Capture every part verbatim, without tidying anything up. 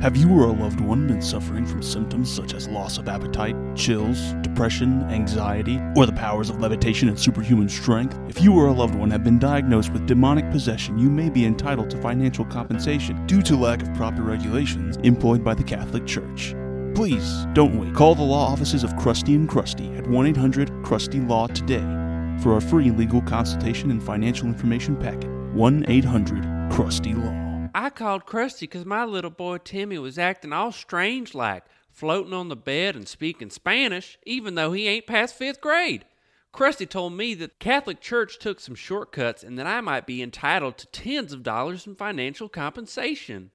Have you or a loved one been suffering from symptoms such as loss of appetite, chills, depression, anxiety, or the powers of levitation and superhuman strength? If you or a loved one have been diagnosed with demonic possession, you may be entitled to financial compensation due to lack of proper regulations employed by the Catholic Church. Please don't wait. Call the law offices of Krusty and Krusty at one eight hundred Krusty Law today for a free legal consultation and financial information packet. one eight hundred Krusty Law. I called Krusty because my little boy Timmy was acting all strange like, floating on the bed and speaking Spanish, even though he ain't past fifth grade. Krusty told me that the Catholic Church took some shortcuts and that I might be entitled to tens of dollars in financial compensation.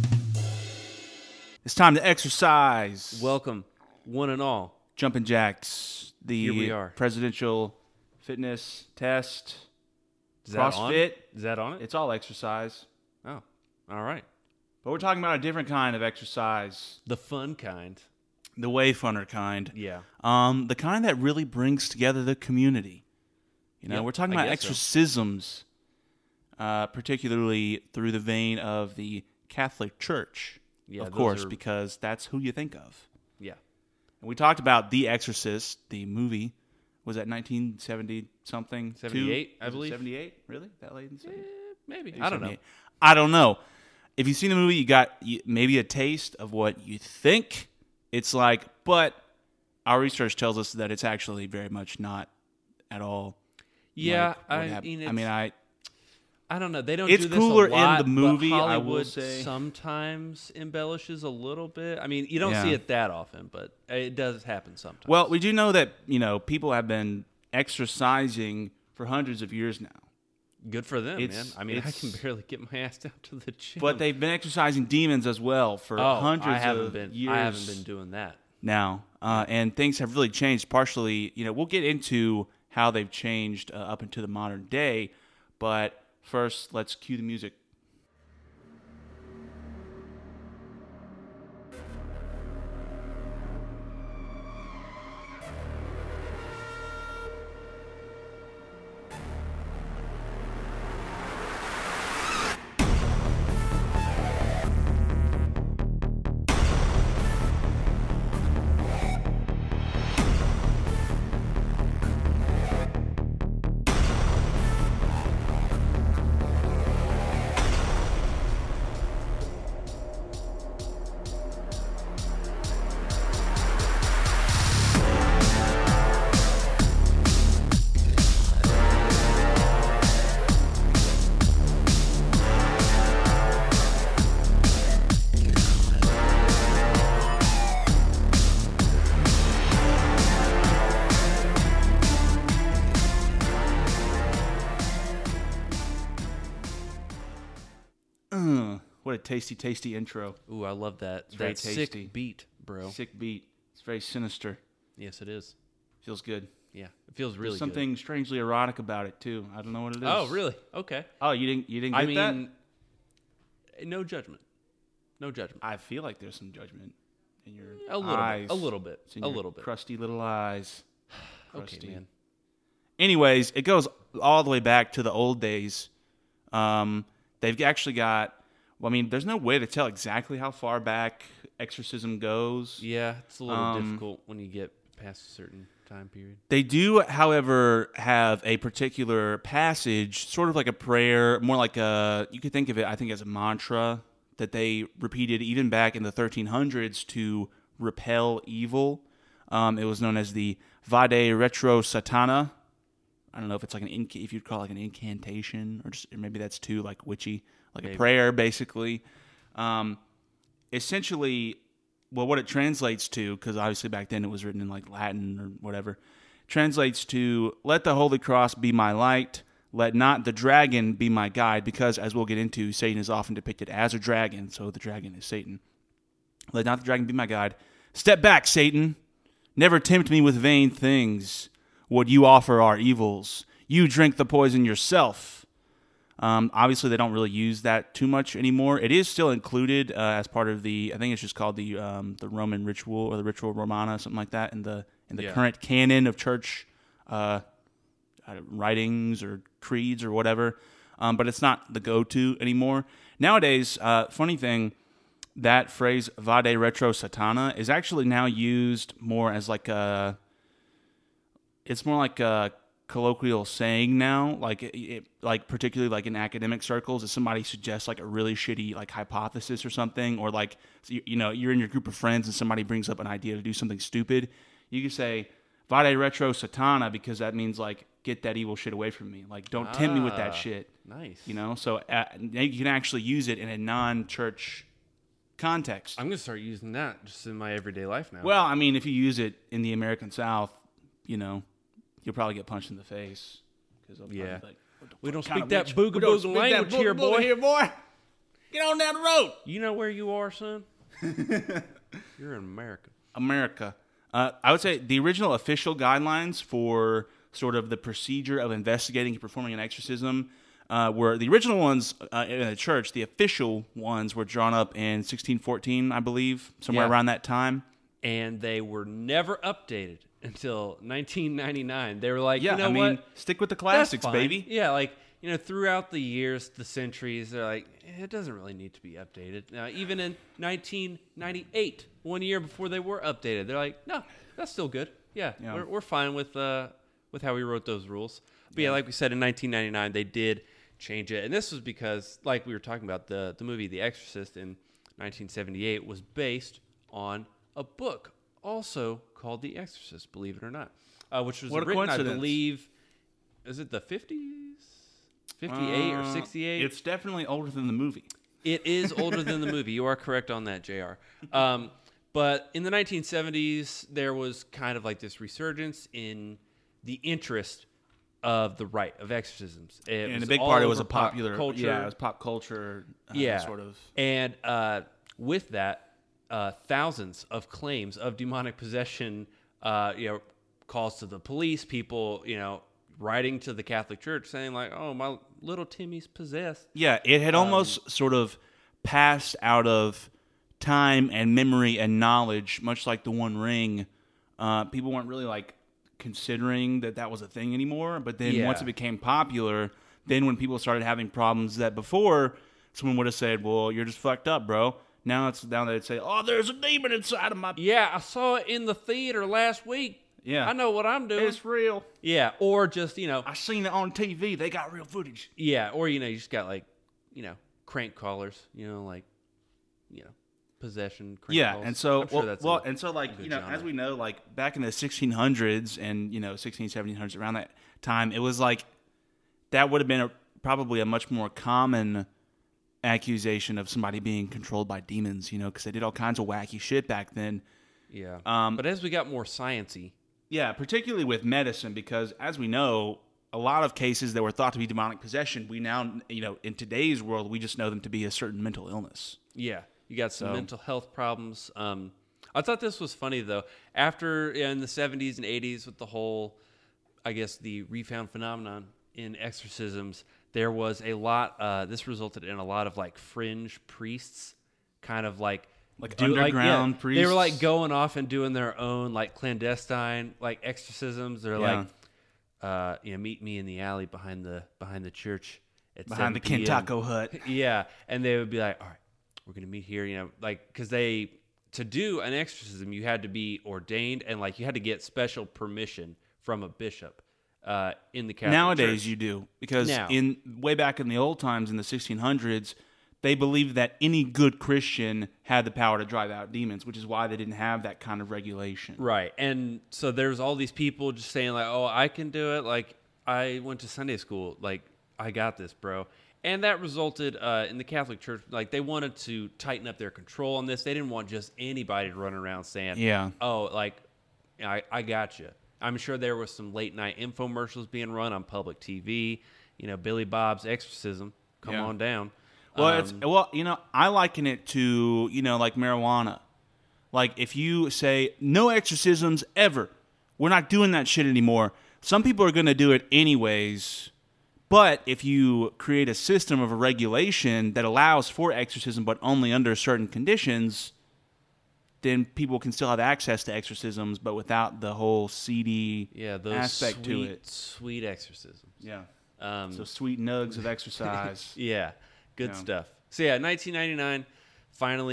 It's time to exercise. Welcome, one and all. Jumping Jacks, the Here we are. presidential fitness test, Is that on? CrossFit. Is that on it? It's all exercise. Oh, all right. But we're talking about a different kind of exercise. The fun kind. The way funner kind. Yeah. Um, the kind that really brings together the community. You know, Yep, we're talking I about guess so. exorcisms, uh, particularly through the vein of the Catholic Church, Yeah, of those course, are- because that's who you think of. Yeah. And we talked about The Exorcist, the movie. Was that nineteen seventy something? seventy-eight, I Was it believe. seventy-eight? Really? That late in seventy? Maybe. Maybe I don't know. seventy-eight. I don't know. If you've seen the movie, you got you- maybe a taste of what you think it's like, but our research tells us that it's actually very much not at all. Yeah, like what I hap- mean, I it's, mean, I I don't know. They don't It's do this cooler a in lot, the movie, but I will Hollywood say. sometimes embellishes a little bit. I mean, you don't Yeah. see it that often, but it does happen sometimes. well, we do know that you know people have been exercising for hundreds of years now, good for them, man. it's- I mean, I it's- can barely get my ass down to the gym. but they've been exercising demons as well for oh, hundreds I haven't of been. years. I haven't been doing that. now, uh, and things have really changed. Partially, you know, we'll get into how they've changed uh, up into the modern day, but first, let's cue the music. Uh, what a tasty, tasty intro. Ooh, I love that. very That tasty. sick beat, bro. Sick beat. It's very sinister. Yes, it is. Feels good. Yeah, it feels really There's something strangely erotic about it too. I don't know what it is. good. Oh, really? Okay. Oh, you didn't. You didn't get I mean, that. no judgment. No judgment. I feel like there's some judgment in your A little eyes. bit. A little bit. It's in A your little bit. crusty little eyes. Okay, Crusty. man. Anyways, it goes all the way back to the old days. Um, they've actually got. Well, I mean, there's no way to tell exactly how far back exorcism goes. Yeah, it's a little Um, difficult when you get past a certain time period. They do, however, have a particular passage, sort of like a prayer, more like a, you could think of it, I think, as a mantra that they repeated even back in the thirteen hundreds to repel evil. Um, it was known as the Vade Retro Satana. I don't know if it's like an, inc- if you'd call it like an incantation, or just or maybe that's too like witchy, like Maybe. a prayer, basically. Um, essentially, well, what it translates to, because obviously back then it was written in like Latin or whatever, translates to, let the Holy Cross be my light, let not the dragon be my guide, because as we'll get into, Satan is often depicted as a dragon, so the dragon is Satan. Let not the dragon be my guide. Step back, Satan. Never tempt me with vain things. What you offer are evils. You drink the poison yourself. Um, obviously, they don't really use that too much anymore. It is still included uh, as part of the, I think it's just called the um, the Roman ritual or the Ritual Romana, something like that, in the in the Yeah. current canon of church uh, uh, writings or creeds or whatever. Um, but it's not the go-to anymore. Nowadays, uh, funny thing, that phrase "vade retro satana" is actually now used more as like a. It's more like a colloquial saying now, like it, it, like particularly like in academic circles, if somebody suggests like a really shitty like hypothesis or something, or like you, you know you're in your group of friends and somebody brings up an idea to do something stupid, you can say "vade retro satana" because that means like get that evil shit away from me, like don't tempt me with that Ah, shit. Nice. You know, so uh, now you can actually use it in a non-church context. I'm gonna start using that just in my everyday life now. Well, I mean, if you use it in the American South, you know, you'll probably get punched in the face. Cause they'll Yeah. probably be like, "What the We fuck don't kind speak of that witch- booga we don't booga speak that language booga here, booga boy." Here, boy. Get on down the road. you know where you are, son? You're in America. America. Uh, I would say the original official guidelines for sort of the procedure of investigating and performing an exorcism uh, were the original ones uh, in the church. The official ones were drawn up in sixteen fourteen, I believe, somewhere Yeah. around that time. And they were never updated until nineteen ninety-nine. They were like, Yeah, you know I mean, what? stick with the That's classics, fine. baby. Yeah, like, you know, throughout the years, the centuries, they're like, eh, it doesn't really need to be updated. Now, even in nineteen ninety-eight, one year before they were updated, they're like, no, that's still good. Yeah, Yeah. We're, we're fine with uh, with how we wrote those rules. But yeah, like we said, in nineteen ninety-nine, they did change it. And this was because, like we were talking about, the, the movie The Exorcist in nineteen seventy-eight was based on a book also called The Exorcist, believe it or not, uh, which was What a written, I coincidence. believe, is it the fifties? fifty-eight or Uh, sixty-eight? It's definitely older than the movie. It is older than the movie. You are correct on that, J R. Um, but in the nineteen seventies, there was kind of like this resurgence in the interest of the rite of exorcisms. It And was a big all part of it was over a pop popular culture. Yeah, it was pop culture. Uh, Yeah. sort of. And uh, with that, uh, thousands of claims of demonic possession, uh, you know, calls to the police, people, you know, writing to the Catholic Church saying like, "Oh, my little Timmy's possessed." Yeah, it had almost sort of passed out of time and memory and knowledge, much like the One Ring. Uh, people weren't really like considering that that was a thing anymore. But then Yeah. once it became popular, then when people started having problems that before someone would have said, "Well, you're just fucked up, bro." Now it's now they'd say, "Oh, there's a demon inside of my." Yeah, I saw it in the theater last week. Yeah. I know what I'm doing. It's real. Yeah, or just, you know, I seen it on T V. They got real footage. yeah, or, you know, you just got like, you know, crank callers, you know, like, you know, possession crank Yeah, calls. and so I'm sure well, that's well a- and so like good you know, genre. as we know, like back in the sixteen hundreds and you know sixteen, seventeen hundreds, around that time, it was like that would have been a, probably a much more common accusation of somebody being controlled by demons, you know, because they did all kinds of wacky shit back then. Yeah. Um, but as we got more sciencey, Yeah, particularly with medicine, because as we know, a lot of cases that were thought to be demonic possession, we now, you know, in today's world, we just know them to be a certain mental illness. yeah, you got some So- mental health problems. Um, I thought this was funny though. After yeah, in the seventies and eighties, with the whole, I guess, the refound phenomenon in exorcisms, there was a lot. Uh, this resulted in a lot of like fringe priests, kind of like Like do- like, yeah, underground They were like priests? going off and doing their own like clandestine like exorcisms. They're Yeah. like, uh, you know, meet me in the alley behind the behind the church at Behind the seven p m Kentako hut. Yeah, and they would be like, all right, we're gonna meet here, you know, like because they to do an exorcism, you had to be ordained and like you had to get special permission from a bishop uh, in the Catholic Nowadays, Church. you do because Now. in way back in the old times, in the sixteen hundreds, they believed that any good Christian had the power to drive out demons, which is why they didn't have that kind of regulation. Right. And so there's all these people just saying like, "Oh, I can do it. Like I went to Sunday school. Like I got this, bro." And that resulted uh, in the Catholic Church, like they wanted to tighten up their control on this. They didn't want just anybody to run around saying, Yeah. "Oh, like I, I got you." I'm sure there was some late night infomercials being run on public T V. You know, Billy Bob's exorcism. Come Yeah. on down. Well, Um, it's well, you know, I liken it to you know like marijuana. Like if you say no exorcisms ever, we're not doing that shit anymore. Some people are going to do it anyways. But if you create a system of a regulation that allows for exorcism, but only under certain conditions, then people can still have access to exorcisms, but without the whole seedy yeah, those aspect sweet, to it. sweet exorcisms. Yeah. Um, So sweet nugs of exercise. Yeah, good Yeah. stuff. So yeah, nineteen ninety-nine, finally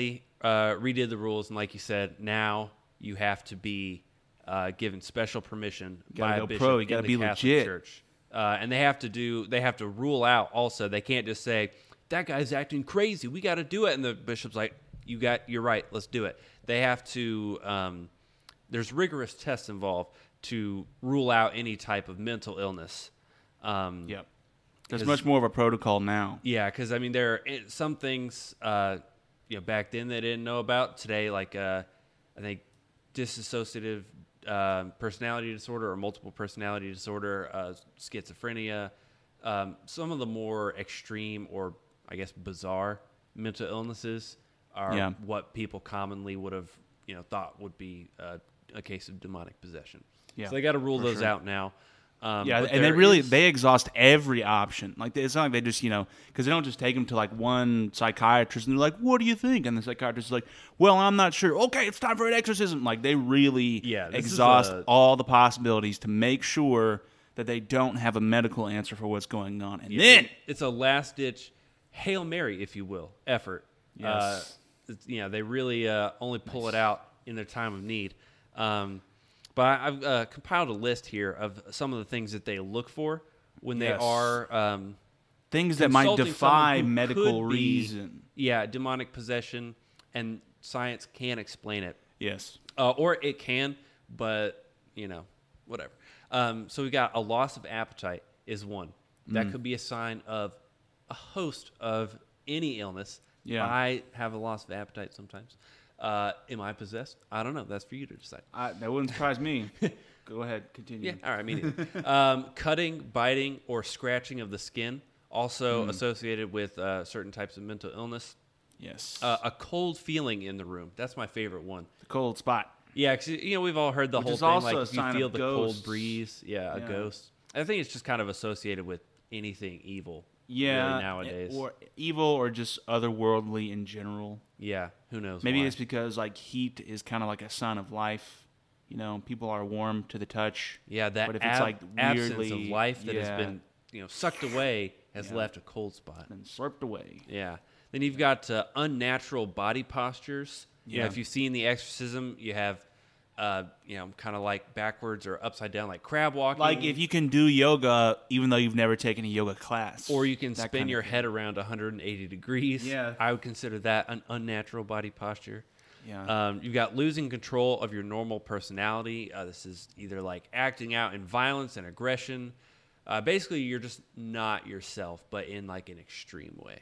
uh, redid the rules, and like you said, now you have to be uh, given special permission by go a bishop pro. You in gotta the be Catholic legit. Church, uh, and they have to do. They have to rule out also. They can't just say that guy's acting crazy. We got to do it, and the bishop's like, "You got. You're right. Let's do it." They have to. Um, there's rigorous tests involved to rule out any type of mental illness. Um, Yep. There's much more of a protocol now. Yeah, because I mean, there are some things uh, you know back then they didn't know about. Today, like uh, I think dissociative uh, personality disorder or multiple personality disorder, uh, schizophrenia, um, some of the more extreme or I guess bizarre mental illnesses are Yeah. what people commonly would have you know thought would be uh, a case of demonic possession. Yeah, so they got to rule for those sure. out now. Um, Yeah, but and they there really is- they exhaust every option. Like it's not like they just you know because they don't just take them to like one psychiatrist and they're like, "What do you think?" And the psychiatrist is like, "Well, I'm not sure." Okay, it's time for an exorcism. Like they really Yeah, this is exhaust a- all the possibilities to make sure that they don't have a medical answer for what's going on. And Yeah, then it- it's a last ditch Hail Mary, if you will, effort. Uh, Yes. it's- you know, they really uh, only pull it out in their time of need. Um, but I- I've uh, compiled a list here of some of the things that they look for when they Yes. are um, things that might consulting defy someone who medical could be- reason. Yeah, demonic possession, and science can explain it. Yes. Uh, or it can, but, you know, whatever. Um, so we got a loss of appetite is one. That Mm. could be a sign of a host of any illness. Yeah. I have a loss of appetite sometimes. Uh, am I possessed? I don't know. That's for you to decide. I, that wouldn't surprise me. Go ahead, continue. Yeah, all right, me neither. um, cutting, biting, or scratching of the skin, also associated with uh, certain types of mental illness. Yes. Uh, a cold feeling in the room. That's my favorite one. the cold spot. Yeah, because you know we've all heard the Which whole is thing, also like a if you sign feel of the ghosts. cold breeze, yeah, a Yeah. ghost. I think it's just kind of associated with anything evil. Yeah. really nowadays. Or evil or just otherworldly in general. Yeah, who knows? Maybe why. it's because like heat is kind of like a sign of life. You know, people are warm to the touch. yeah that but if it's ab- like absence of weirdly- life that yeah. has been you know sucked away has Yeah. left a cold spot. And slurped away. Yeah. Then you've got uh, unnatural body postures. You know, Yeah. if you've seen The Exorcism, you have, uh, you know, kind of like backwards or upside down, like crab walking. Like if you can do yoga even though you've never taken a yoga class. Or you can That spin kind of your thing. head around one hundred eighty degrees. Yeah. I would consider that an unnatural body posture. Yeah. Um, you've got losing control of your normal personality. Uh, this is either like acting out in violence and aggression. Uh, basically, you're just not yourself, but in like an extreme way.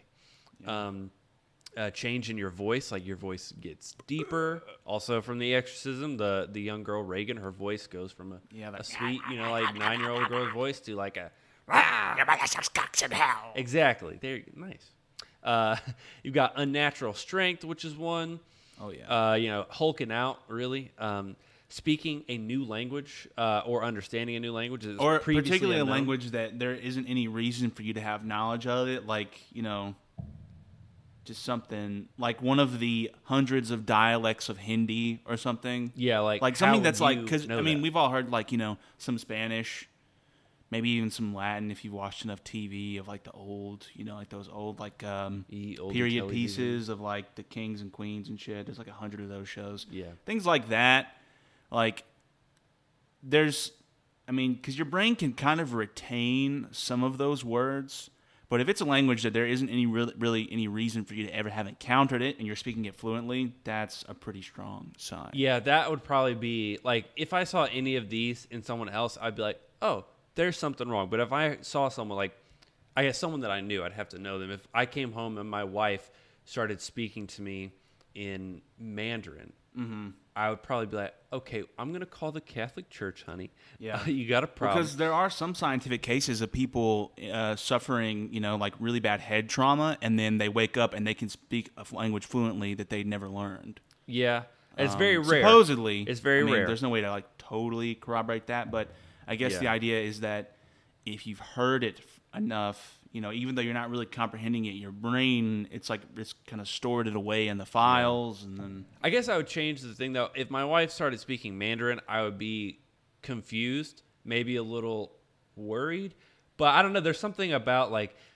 Um, uh, change in your voice, like your voice gets deeper. Also, from The Exorcism, the the young girl Reagan, her voice goes from a, Yeah, that- a sweet, you know, like nine year old girl's voice to like a in hell. exactly. There, nice. Uh, you've got unnatural strength, which is one. Oh yeah. Uh, you know, hulking out, really. Um, speaking a new language uh, or understanding a new language is or previously particularly a unknown. language that there isn't any reason for you to have knowledge of it, like you know, just something like one of the hundreds of dialects of Hindi or something. Yeah, like like how something would that's like you because know I mean that? we've all heard like you know some Spanish, maybe even some Latin if you've watched enough T V of like the old you know like those old like um, Ye olde period television. pieces of like the kings and queens and shit. There's like a hundred of those shows. Yeah. Things like that, like there's, I mean, because your brain can kind of retain some of those words, but if it's a language that there isn't any really, really any reason for you to ever have encountered it and you're speaking it fluently, that's a pretty strong sign. Yeah, that would probably be like if I saw any of these in someone else, I'd be like, oh, there's something wrong. But if I saw someone like, I guess someone that I knew, I'd have to know them. If I came home and my wife started speaking to me in Mandarin, Mm-hmm. I would probably be like, okay, I'm going to call the Catholic Church, honey. Yeah. you got a problem. Because there are some scientific cases of people uh, suffering, you know, like really bad head trauma, and then they wake up and they can speak a language fluently that they never learned. yeah, it's Um, very rare. Supposedly, It's very I mean, rare. There's no way to like totally corroborate that, but I guess Yeah. the idea is that if you've heard it f- enough, you know, even though you're not really comprehending it, your brain, it's like it's kind of stored it away in the files, and then I guess I would change the thing, though. If my wife started speaking Mandarin, I would be confused, maybe a little worried. But I don't know. There's something about, like,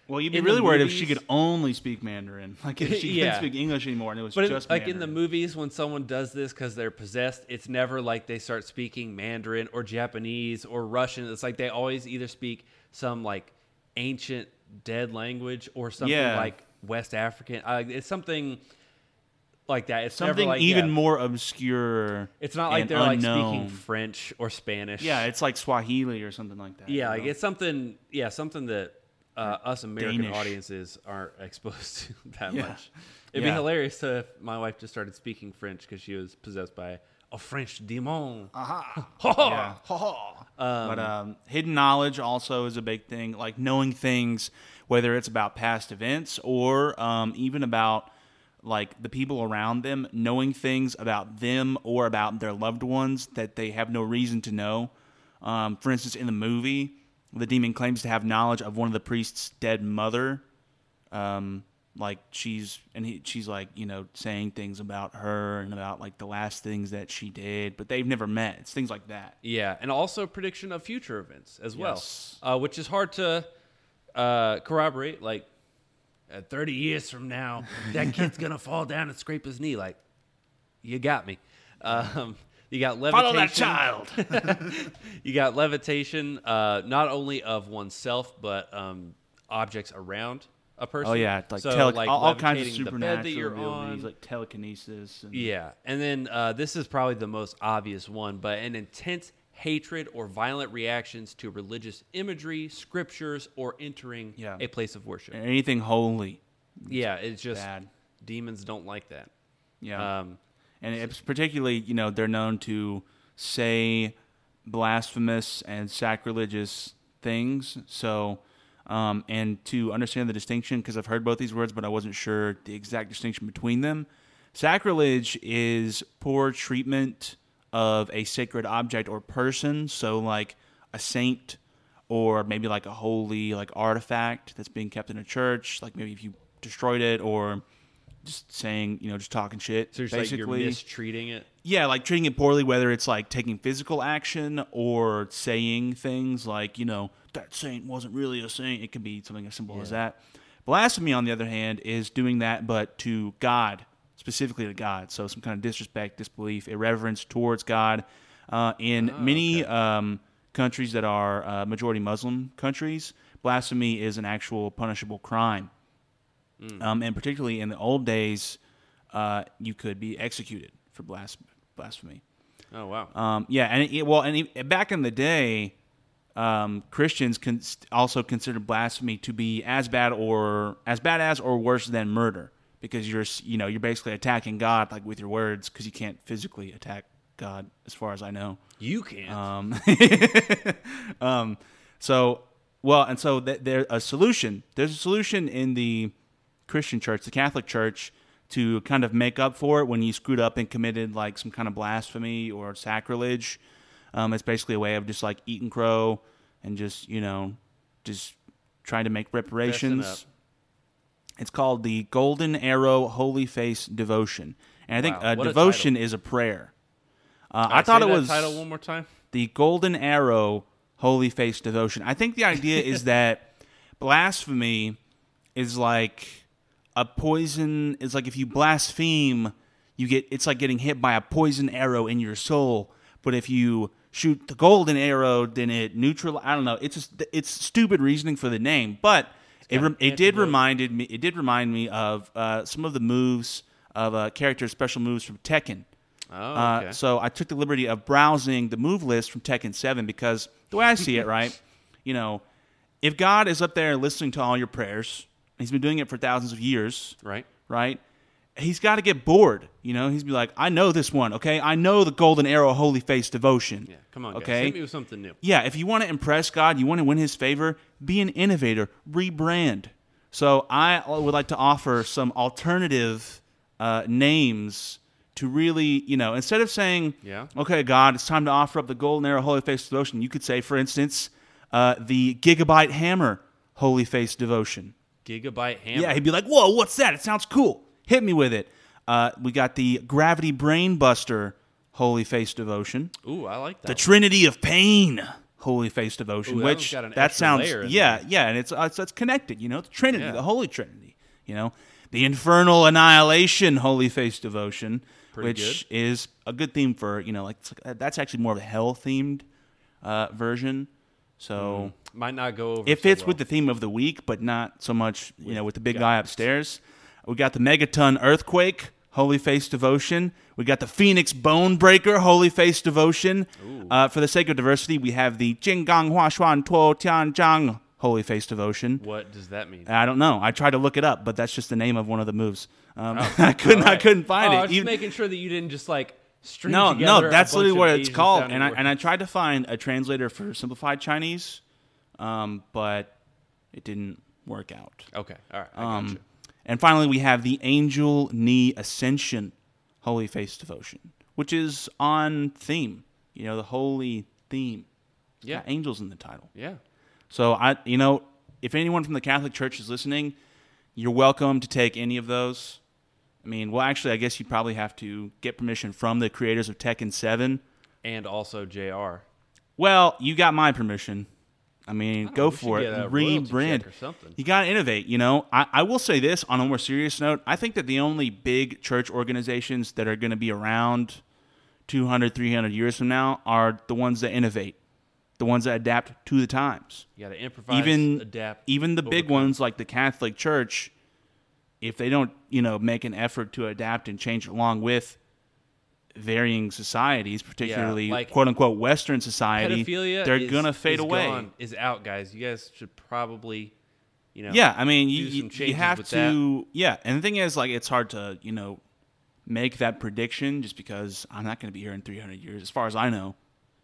Well, you'd be in really the worried if movies- she could only speak Mandarin. Like if she Yeah. couldn't speak English anymore and it was But in, just like Mandarin. in the movies, when someone does this because they're possessed, it's never like they start speaking Mandarin or Japanese or Russian. It's like they always either speak some like ancient dead language or something Yeah. like West African. Uh, it's something like that. It's Something never like, even yeah. more obscure. It's not like and they're like unknown. speaking French or Spanish. Yeah, it's like Swahili or something like that. yeah, you like know? it's something. Yeah, something that uh, us American Danish. audiences aren't exposed to that Yeah. much. It'd Yeah. be hilarious if my wife just started speaking French because she was possessed by a French demon. Aha. Ha Yeah. but um, hidden knowledge also is a big thing. Like knowing things, whether it's about past events or um, even about like the people around them, knowing things about them or about their loved ones that they have no reason to know. Um, for instance, in the movie, the demon claims to have knowledge of one of the priest's dead mother. Um, like she's and he, she's like you know saying things about her and about like the last things that she did, but they've never met. It's things like that. Yeah, and also prediction of future events as well, Yes. uh, which is hard to uh, corroborate. Like, uh, thirty years from now, that kid's gonna fall down and scrape his knee. Like, you got me. Um, you got levitation. Follow that child. You got levitation, uh, not only of oneself but um, objects around a person. Oh yeah, like, so, tele- like all, all kinds of levitating the supernatural bed that you're abilities, on. like telekinesis. And, Yeah, and then uh, this is probably the most obvious one, but an intense hatred or violent reactions to religious imagery, scriptures, or entering Yeah. a place of worship. anything holy. Yeah, it's just bad. demons don't like that. Yeah, Um, and it's particularly you know they're known to say blasphemous and sacrilegious things. So. Um, and to understand the distinction, because I've heard both these words, but I wasn't sure the exact distinction between them. Sacrilege is poor treatment of a sacred object or person, so like a saint or maybe like a holy like artifact that's being kept in a church, like maybe if you destroyed it or just saying, you know, just talking shit. so it's basically. like you're mistreating it. Yeah, like treating it poorly, whether it's like taking physical action or saying things like, you know, that saint wasn't really a saint. It could be something as simple as that. Blasphemy, on the other hand, is doing that, but to God, specifically to God. So some kind of disrespect, disbelief, irreverence towards God. Uh, in Oh, many okay. um, countries that are uh, majority Muslim countries, blasphemy is an actual punishable crime. Mm. Um, and particularly in the old days, uh, you could be executed for blas- blasphemy. Oh wow. Um, yeah, and it, well, and it, back in the day, um, Christians con- also considered blasphemy to be as bad or as bad as or worse than murder, because you're you know you're basically attacking God like with your words, because you can't physically attack God, as far as I know. You can't. Um, um, so well, and so th- there a solution. There's a solution in the Christian church, the Catholic Church, to kind of make up for it when you screwed up and committed like some kind of blasphemy or sacrilege. Um, it's basically a way of just like eating crow and just, you know, just trying to make reparations. up. It's called the Golden Arrow Holy Face Devotion. And I think Wow, uh, what a devotion title. is a prayer. Uh, All I right, thought say it that was title one more time. the Golden Arrow Holy Face Devotion. I think the idea is that blasphemy is like a poison. It's like if you blaspheme, you get. It's like getting hit by a poison arrow in your soul. But if you shoot the golden arrow, then it neutral. I don't know. It's just, it's stupid reasoning for the name, but it got re- an it did antidote. reminded me. It did remind me of uh, some of the moves of uh, character special moves from Tekken. Oh, Uh, okay. so I took the liberty of browsing the move list from Tekken seven, because the way I see it, right, you know, if God is up there listening to all your prayers, and he's been doing it for thousands of years, right. right, he's got to get bored. You know, he's be like, I know this one, okay? I know the Golden Arrow Holy Face Devotion. Yeah. Come on, guys. okay? Hit me with something new. Yeah, if you want to impress God, you want to win his favor, be an innovator, rebrand. So I would like to offer some alternative uh, names to really, you know, instead of saying, Yeah. okay, God, it's time to offer up the Golden Arrow Holy Face Devotion, you could say, for instance, uh, the Gigabyte Hammer Holy Face Devotion. Gigabyte hammer. Yeah, he'd be like, whoa, what's that? It sounds cool. Hit me with it. Uh, we got the Gravity Brain Buster Holy Face Devotion. Ooh, I like that. The one. Trinity of Pain Holy Face Devotion, Ooh, that one's which got an that extra sounds layer in yeah, there. yeah, and it's, uh, it's it's connected, you know, the Trinity, Yeah. the Holy Trinity, you know, the Infernal Annihilation Holy Face Devotion, Pretty which is a good theme for, you know, like, it's like that's actually more of a hell themed uh, version. So Might not go over. it so fits well. with the theme of the week, but not so much, you know, with the big guys. guy upstairs. We got the Megaton Earthquake, Holy Face Devotion. We got the Phoenix Bone Breaker, Holy Face Devotion. Uh, for the sake of diversity, we have the Jinggang Hua Xuan Tuo Tian Zhang, Holy Face Devotion. What does that mean? I don't know. I tried to look it up, but that's just the name of one of the moves. Um, I couldn't. All I right. couldn't find oh, it. I was just Even- making sure that you didn't just like string no, together no, a that's bunch literally of what it's Asian called. sounding And I words. and I tried to find a translator for simplified Chinese, um, but it didn't work out. Okay, all right, I Um, gotcha. and finally, we have the Angel Knee Ascension Holy Face Devotion, which is on theme. You know, the holy theme. It's Yeah. got angels in the title. Yeah, So I, you know, if anyone from the Catholic Church is listening, you're welcome to take any of those. I mean, well, actually, I guess you'd probably have to get permission from the creators of Tekken seven. and also J R. Well, you got my permission. I mean, go we should for it. get a royalty Rebrand. check or something. You got to innovate, you know. I, I will say this on a more serious note. I think that the only big church organizations that are going to be around two hundred, three hundred years from now are the ones that innovate, the ones that adapt to the times. You got to improvise, Even adapt, even the big overcome. ones like the Catholic Church, if they don't, you know, make an effort to adapt and change along with varying societies, particularly like, quote unquote Western society, pedophilia they're is, gonna fade is away. gone, is out, guys. You guys should probably, you know, Yeah, I mean, do you, some you, you changes have with to. Yeah, and the thing is, like, it's hard to, you know, make that prediction just because I'm not going to be here in three hundred years, as far as I know.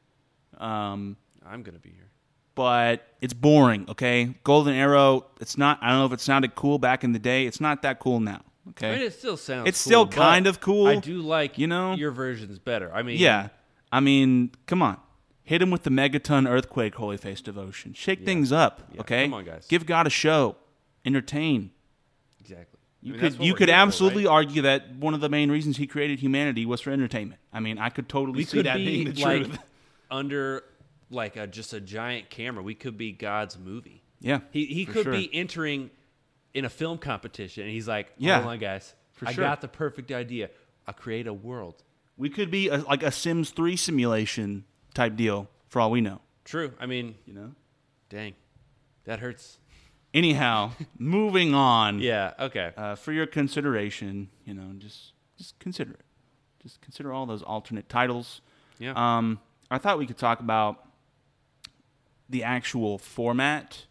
Um, I'm gonna be here. but it's boring. Okay, Golden Arrow. It's not. I don't know if it sounded cool back in the day. It's not that cool now. Okay. I mean, it still sounds. It's cool, still but kind of cool, I do like, you know? your version's better. I mean, Yeah, I mean, come on, hit him with the Megaton Earthquake Holy Face Devotion. Shake things up. Yeah, Okay, come on, guys. Give God a show. Entertain. exactly. You I mean, that's could what you we're could here for, absolutely right? argue that one of the main reasons he created humanity was for entertainment. I mean, I could totally We see could that be being the like truth. under like a, just a giant camera. We could be God's movie. Yeah, He he for could sure. be entering in a film competition, and he's like, Yeah, "Hold on, guys, for I sure. got the perfect idea. I'll create a world." We could be a, like a Sims three simulation type deal for all we know. True. I mean, You know. dang, that hurts. Anyhow, moving on. Yeah. Okay. Uh, for your consideration, you know, just just consider it. Just consider all those alternate titles. Yeah. Um, I thought we could talk about the actual format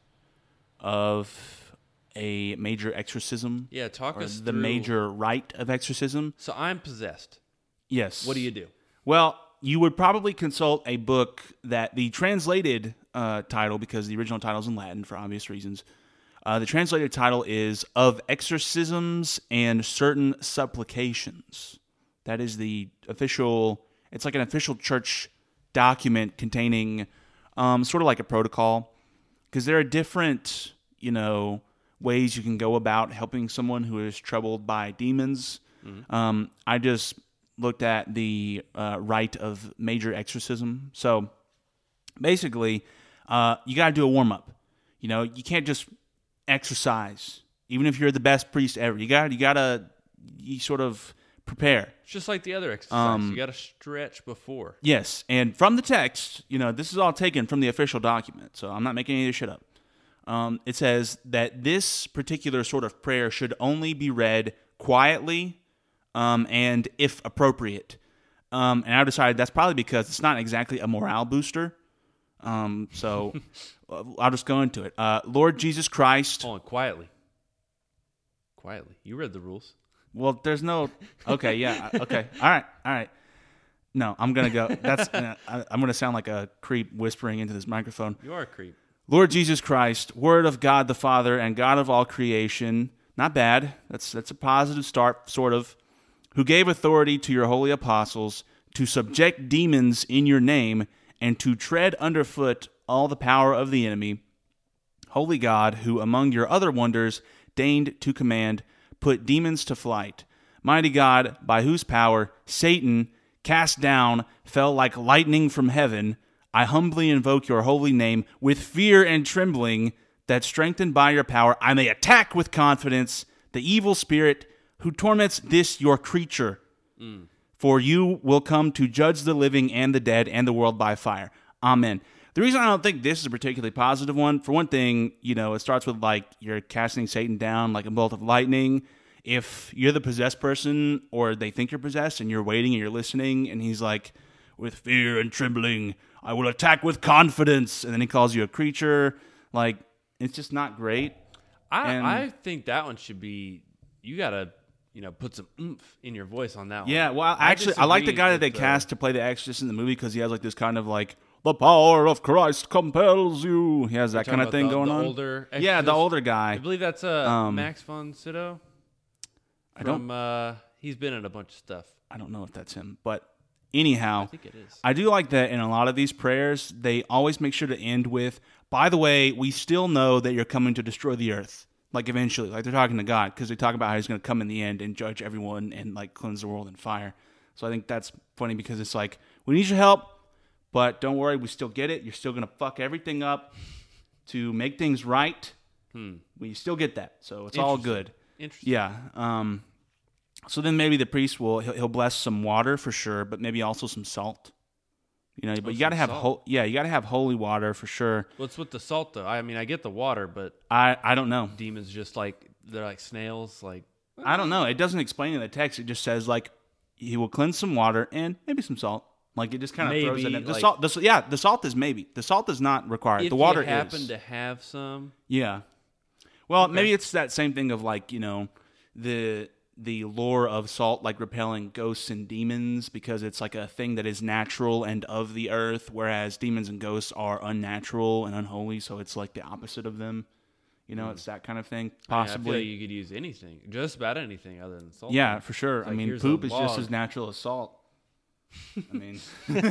of a major exorcism. yeah. Talk Or us the through. major rite of exorcism. So I'm possessed. Yes. What do you do? Well, you would probably consult a book that the translated uh, title, because the original title is in Latin for obvious reasons. Uh, the translated title is Of Exorcisms and Certain Supplications. That is the official, it's like an official church document containing um, sort of like a protocol. Because there are different, you know, ways you can go about helping someone who is troubled by demons. Um, I just looked at the uh, rite of major exorcism. So basically, uh, you got to do a warm up. You know, you can't just exercise, even if you're the best priest ever. You got you got to you sort of prepare. It's just like the other exercise. Um, you got to stretch before. Yes, and from the text, you know, this is all taken from the official document, so I'm not making any of this shit up. Um, it says that this particular sort of prayer should only be read quietly um, and if appropriate. Um, and I decided that's probably because it's not exactly a morale booster. Um, so I'll just go into it. Uh, Lord Jesus Christ. Hold on, quietly. Quietly. You read the rules. Well, there's no. Okay, yeah. Okay. All right. All right. No, I'm gonna go. That's. uh, I, I'm gonna sound like a creep whispering into this microphone. You are a creep. Lord Jesus Christ, Word of God the Father and God of all creation. Not bad. That's that's a positive start, sort of. Who gave authority to your holy apostles to subject demons in your name and to tread underfoot all the power of the enemy. Holy God, who among your other wonders deigned to command, put demons to flight. Mighty God, by whose power Satan, cast down, fell like lightning from heaven. I humbly invoke your holy name with fear and trembling, that strengthened by your power I may attack with confidence the evil spirit who torments this your creature. Mm. For you will come to judge the living and the dead and the world by fire. Amen. The reason I don't think this is a particularly positive one, for one thing, you know, it starts with like you're casting Satan down like a bolt of lightning. If you're the possessed person or they think you're possessed and you're waiting and you're listening and he's like, with fear and trembling, I will attack with confidence. And then he calls you a creature. Like, it's just not great. I, and, I think that one should be, you got to, you know, put some oomph in your voice on that one. Yeah, well, I actually, I like the guy that they the, cast to play the Exorcist in the movie because he has like this kind of like, the power of Christ compels you. He has that kind of thing the, going the on. Older Exorcist. Yeah, the older guy. I believe that's uh, um, Max von Sydow. I don't. Uh, he's been in a bunch of stuff. I don't know if that's him, but anyhow, I think it is. I do like that in a lot of these prayers, they always make sure to end with, by the way, we still know that you're coming to destroy the earth. Like eventually, like they're talking to God because they talk about how he's going to come in the end and judge everyone and like cleanse the world in fire. So I think that's funny because it's like, we need your help, but don't worry, we still get it. You're still going to fuck everything up to make things right. Hmm. We still get that. So it's all good. Interesting. Yeah. Um, so then maybe the priest will, he'll, he'll bless some water for sure, but maybe also some salt. You know, but oh, you got to have, salt. ho- yeah, you got to have holy water for sure. What's with the salt though? I mean, I get the water, but I, I don't know. Demons just like, they're like snails. Like, I don't know. It doesn't explain in the text. It just says like, he will cleanse some water and maybe some salt. Like it just kind of maybe, throws it in. The like, salt, the, yeah, the salt is maybe. The salt is not required. If the water you happen is. to have some. Yeah. Well, okay. maybe it's that same thing of like, you know, the the lore of salt like repelling ghosts and demons because it's like a thing that is natural and of the earth, whereas demons and ghosts are unnatural and unholy, so it's like the opposite of them. You know, mm. it's that kind of thing, possibly. I, mean, I feel like you could use anything, just about anything other than salt. Yeah, for sure. Like, I mean, poop is just as natural as salt. I mean,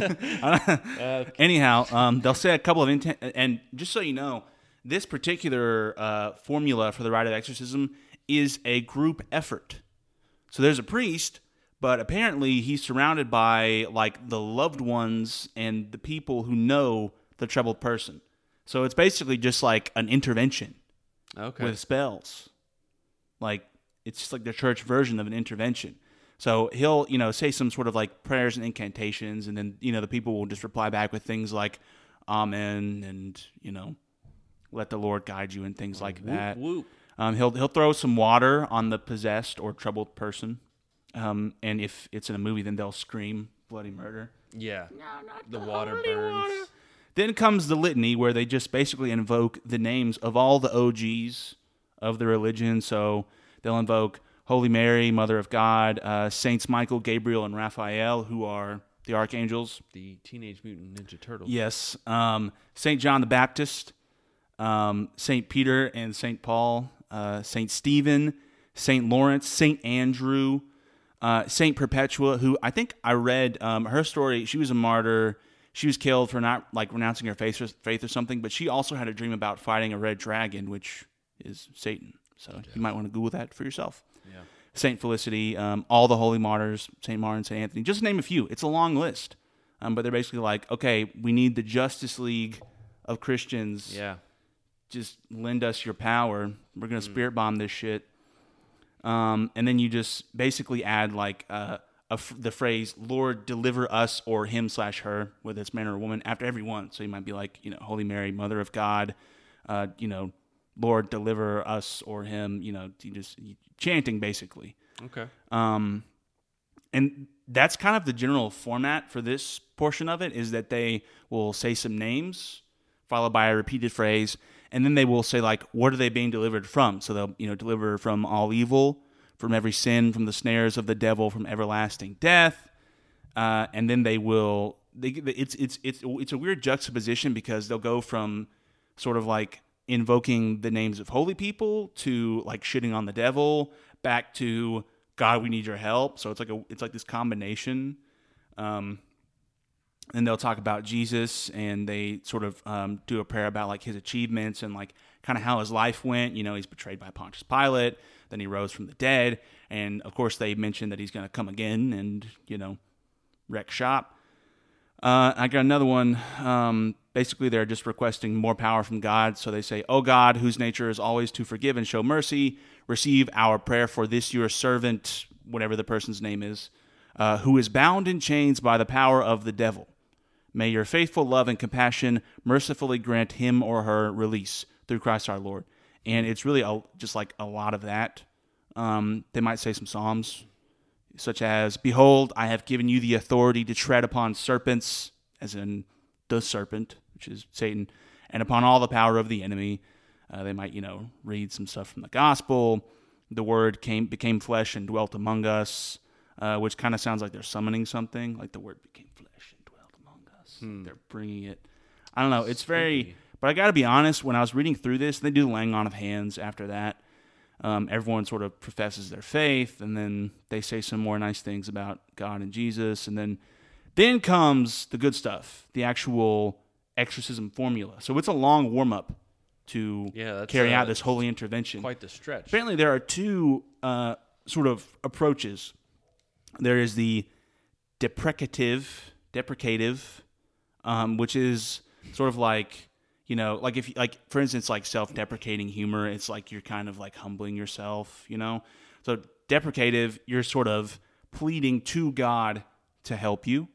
uh, anyhow, um, they'll say a couple of intent, and just so you know, this particular uh, formula for the rite of exorcism is a group effort. So there's a priest, but apparently he's surrounded by like the loved ones and the people who know the troubled person. So it's basically just like an intervention okay. with spells. Like it's just like the church version of an intervention. So he'll, you know, say some sort of like prayers and incantations, and then, you know, the people will just reply back with things like amen and, you know, let the Lord guide you and things like whoop, that. Whoop. Um, he'll he'll throw some water on the possessed or troubled person, um, and if it's in a movie, then they'll scream bloody murder. Yeah, no, not the, the water burns. Water. Then comes the litany, where they just basically invoke the names of all the O Gs of the religion. So they'll invoke Holy Mary, Mother of God, uh, Saints Michael, Gabriel, and Raphael, who are the archangels. The Teenage Mutant Ninja Turtles. Yes. Um, Saint John the Baptist, um, Saint Peter and Saint Paul, uh, Saint Stephen, Saint Lawrence, Saint Andrew, uh, Saint Perpetua, who I think I read um, her story. She was a martyr. She was killed for not like renouncing her faith or, faith or something, but she also had a dream about fighting a red dragon, which is Satan. So yeah. You might want to Google that for yourself. Yeah. Saint Felicity, um, all the holy martyrs, Saint Martin, Saint Anthony, just to name a few. It's a long list. Um, but they're basically like, okay, we need the Justice League of Christians. Yeah. Just lend us your power. We're going to mm. spirit bomb this shit. Um, and then you just basically add like uh, a, the phrase, Lord, deliver us or him slash her, whether it's man or woman, after every one. So you might be like, you know, Holy Mary, Mother of God, uh, you know, Lord, deliver us or him, you know, you just you, chanting basically. Okay. Um, and that's kind of the general format for this portion of it, is that they will say some names followed by a repeated phrase, and then they will say like, what are they being delivered from? So they'll, you know, deliver from all evil, from every sin, from the snares of the devil, from everlasting death, uh, and then they will. They, it's it's it's it's a weird juxtaposition because they'll go from sort of like invoking the names of holy people to like shitting on the devil, back to God, we need your help. So it's like a it's like this combination. Um, and they'll talk about Jesus, and they sort of um, do a prayer about like his achievements and like kind of how his life went. You know, he's betrayed by Pontius Pilate, then he rose from the dead, and of course they mention that he's going to come again and, you know, wreck shop. Uh, I got another one. Um, basically, they're just requesting more power from God. So they say, "O God, whose nature is always to forgive and show mercy, receive our prayer for this your servant," whatever the person's name is, uh, "who is bound in chains by the power of the devil. May your faithful love and compassion mercifully grant him or her release through Christ our Lord." And it's really a, just like a lot of that. Um, they might say some psalms, such as, "Behold, I have given you the authority to tread upon serpents," as in the serpent, which is Satan, "and upon all the power of the enemy." Uh, they might, you know, read some stuff from the gospel. "The word came became flesh and dwelt among us," uh, which kind of sounds like they're summoning something, like the word became flesh and dwelt among us. Hmm. They're bringing it. I don't know. It's very, but I got to be honest, when I was reading through this, they do the laying on of hands after that. Um, everyone sort of professes their faith, and then they say some more nice things about God and Jesus, and then then comes the good stuff, the actual exorcism formula. So it's a long warm-up to yeah, that's, carry uh, out this holy intervention. Quite the stretch. Apparently, there are two uh, sort of approaches. There is the deprecative, deprecative, um, which is sort of like, you know, like if, like for instance, like self-deprecating humor. It's like you're kind of like humbling yourself, you know. So deprecative, you're sort of pleading to God to help you.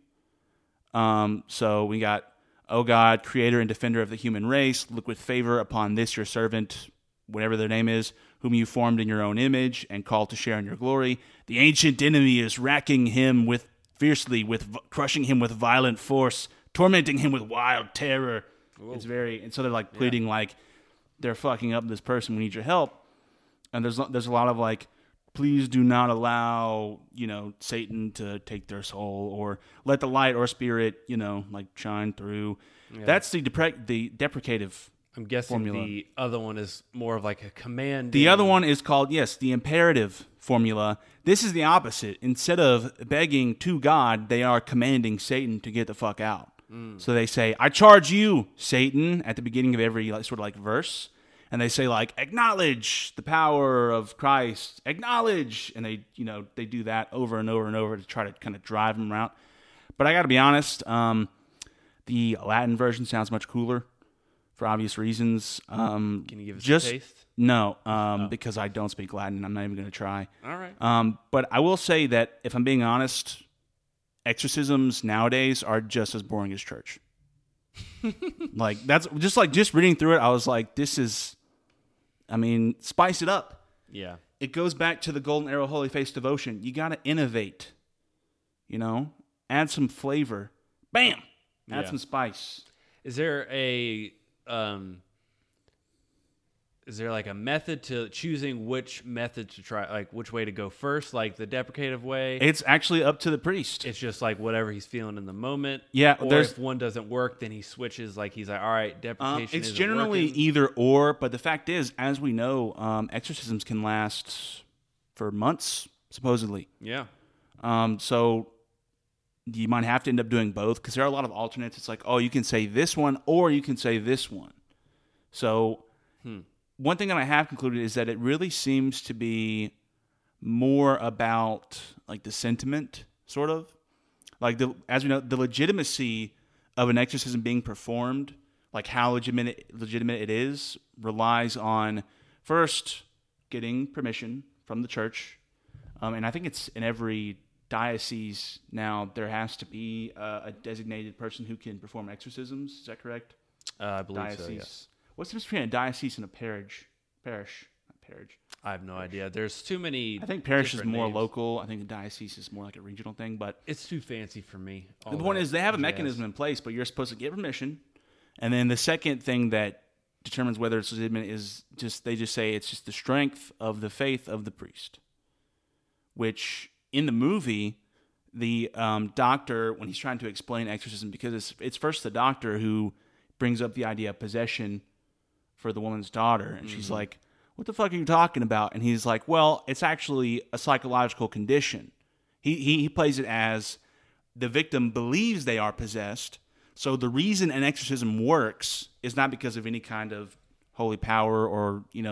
Um, so we got, "O God, creator and defender of the human race, look with favor upon this your servant," whatever their name is, "whom you formed in your own image and called to share in your glory. The ancient enemy is racking him with fiercely, with crushing him with violent force, tormenting him with wild terror." Whoa. It's very, and so they're like pleading, yeah. like they're fucking up this person. We need your help. And there's there's a lot of like, "Please do not allow, you know, Satan to take their soul," or "Let the light or spirit, you know, like shine through." Yeah. That's the depre- the deprecative. I'm guessing formula. The other one is more of like a command. The other one is called, yes, the imperative formula. This is the opposite. Instead of begging to God, they are commanding Satan to get the fuck out. Mm. So they say, "I charge you, Satan," at the beginning of every like, sort of like verse. And they say like, "Acknowledge the power of Christ, acknowledge." And they, you know, they do that over and over and over to try to kind of drive them out. But I got to be honest, um, the Latin version sounds much cooler for obvious reasons. Um, Can you give us just, a taste? No, um, oh. because I don't speak Latin. I'm not even going to try. All right. Um, but I will say that if I'm being honest, exorcisms nowadays are just as boring as church. Like that's just like just reading through it, I was like, this is, I mean, spice it up. Yeah. It goes back to the Golden Arrow Holy Face devotion. You got to innovate, you know, add some flavor. Bam! Add yeah. some spice. Is there a, um, is there like a method to choosing which method to try, like which way to go first, like the deprecative way? It's actually up to the priest. It's just like whatever he's feeling in the moment. Yeah. Or if one doesn't work, then he switches. Like he's like, all right, deprecation. Um, it's isn't generally working. either or, but the fact is, as we know, um, exorcisms can last for months, supposedly. Yeah. Um, so you might have to end up doing both because there are a lot of alternates. It's like, oh, you can say this one or you can say this one. So. Hmm. One thing that I have concluded is that it really seems to be more about like the sentiment, sort of. Like the as we know, the legitimacy of an exorcism being performed, like how legitimate legitimate it is, relies on first getting permission from the church, um, and I think it's in every diocese now. There has to be a, a designated person who can perform exorcisms. Is that correct? Uh, I believe diocese. so. Yes. What's the difference between a diocese and a parish? Parish, not parish. I have no parish. idea. There's too many. I think parish is more names. local. I think the diocese is more like a regional thing. But it's too fancy for me. The point is, they have a jazz. mechanism in place, but you're supposed to get permission. And then the second thing that determines whether it's legitimate is just they just say it's just the strength of the faith of the priest. Which in the movie, the um, doctor, when he's trying to explain exorcism, because it's it's first the doctor who brings up the idea of possession for the woman's daughter, and mm-hmm. she's like, "What the fuck are you talking about?" And he's like, "Well, it's actually a psychological condition." He he, he plays it as the victim believes they are possessed, so the reason an exorcism works is not because of any kind of holy power or, you know, like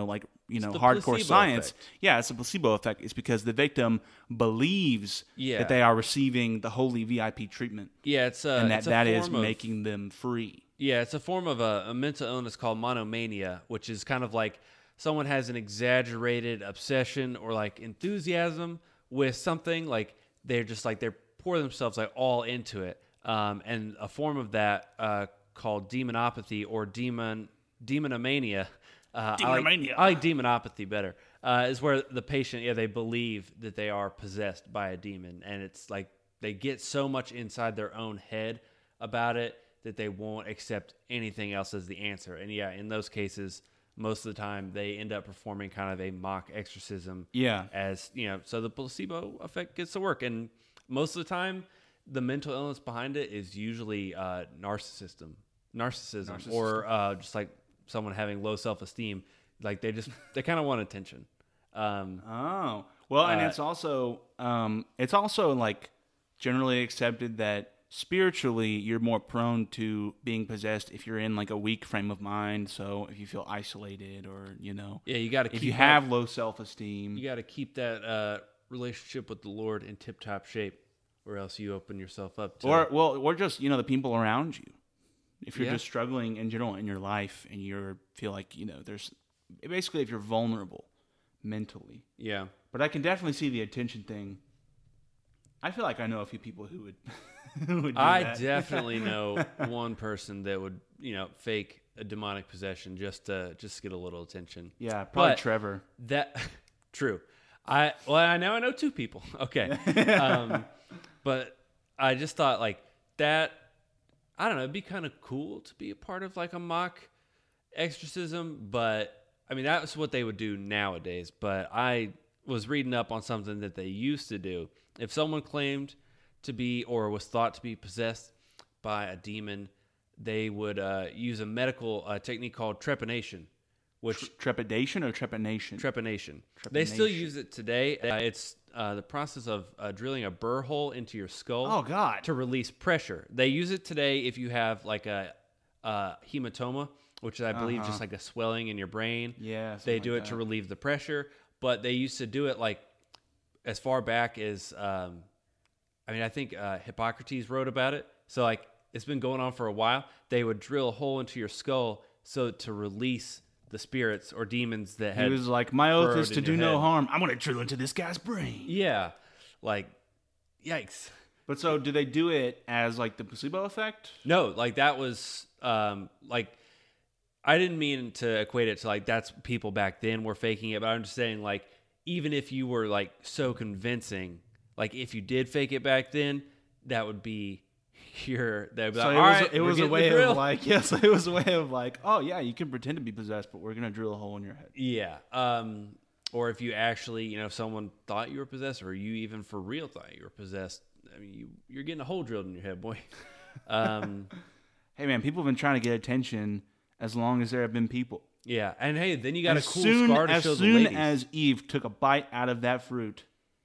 you know the hardcore placebo science. effect. Yeah, it's a placebo effect. It's because the victim believes Yeah. that they are receiving the holy V I P treatment, Yeah, it's a, and that it's a that is form of, making them free. Yeah, it's a form of a, a mental illness called monomania, which is kind of like someone has an exaggerated obsession or like enthusiasm with something. Like they're just like they pour themselves like all into it. Um, and a form of that uh, called demonopathy or demon demonomania. Uh, Demonomania. I like, I like demonopathy better. Uh, is where the patient, yeah, they believe that they are possessed by a demon, and it's like they get so much inside their own head about it that they won't accept anything else as the answer. And yeah, in those cases, most of the time they end up performing kind of a mock exorcism. Yeah. As you know, so the placebo effect gets to work, and most of the time, the mental illness behind it is usually uh, narcissism, narcissism, Narcissism. or uh, just like someone having low self-esteem. Like they just they kind of want attention. Um, Oh, well, and Uh, it's also um, it's also like generally accepted that spiritually you're more prone to being possessed if you're in like a weak frame of mind. So if you feel isolated, or you know, yeah, you got to if keep you that- have low self-esteem, you got to keep that uh, relationship with the Lord in tip-top shape, or else you open yourself up to or well, or just you know the people around you. If you're Yeah. just struggling in general in your life, and you feel like you know there's basically if you're vulnerable mentally. yeah. But I can definitely see the attention thing. I feel like I know a few people who would. who would do I that. definitely know one person that would, you know, fake a demonic possession just to just to get a little attention. Yeah, probably But- Trevor. That true. I well, I now I know two people. Okay, um, but I just thought like that. I don't know. It'd be kind of cool to be a part of like a mock exorcism, but I mean that's what they would do nowadays. But I was reading up on something that they used to do. If someone claimed to be or was thought to be possessed by a demon, they would uh, use a medical uh, technique called trepanation, which Trepidation or trepanation? trepanation. They still Trepanation. use it today. Uh, it's uh, the process of uh, drilling a burr hole into your skull Oh God. to release pressure. They use it today if you have like a, a hematoma, which is, I believe, Uh-huh. just like a swelling in your brain. Yeah, They something do like it to that. relieve the pressure, but they used to do it like as far back as, um, I mean, I think uh, Hippocrates wrote about it. So like it's been going on for a while. They would drill a hole into your skull so to release the spirits or demons that He had was like, my oath is burrowed to in do your no head. harm. I'm going to drill into this guy's brain. Yeah, like, yikes. But so, do they do it as like the placebo effect? No, like that was um, like I didn't mean to equate it to like that's people back then were faking it, but I'm just saying like even if you were like so convincing, like if you did fake it back then, that would be your that would be So like, it all was, right, it we're was a getting the way drill." of like, yes, it was a way of like, oh yeah, you can pretend to be possessed, but we're going to drill a hole in your head. Yeah. Um, or if you actually, you know, if someone thought you were possessed, or you even for real thought you were possessed, I mean, you, you're getting a hole drilled in your head, boy. Um, Hey man, people have been trying to get attention as long as there have been people. yeah. And hey, then you got as a cool soon, scar to as show the soon ladies. as Eve took a bite out of that fruit,